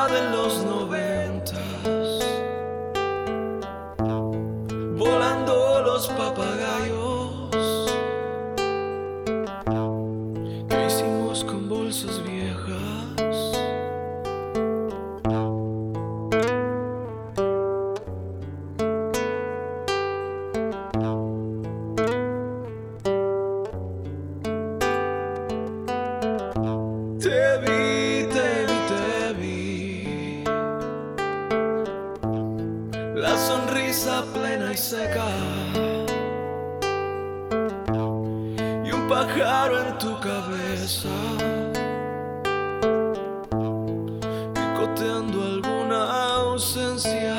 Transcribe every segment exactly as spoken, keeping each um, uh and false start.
ciudad en los noventas, volando los papagayos. ¿Qué hicimos con bolsas viejas? Te vi, te vi, te vi, la sonrisa plena y seca, y un pájaro en tu cabeza, picoteando alguna ausencia.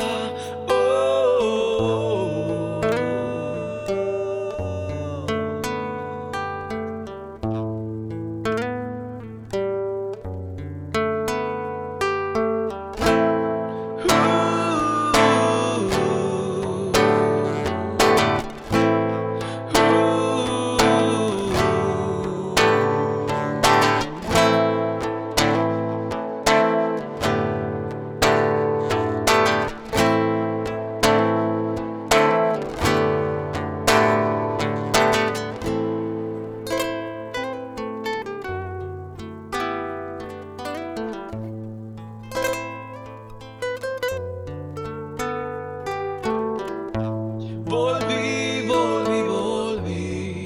Volví, volví, volví,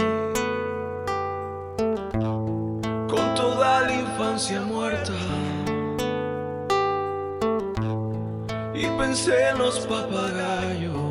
con toda la infancia muerta, y pensé en los papagayos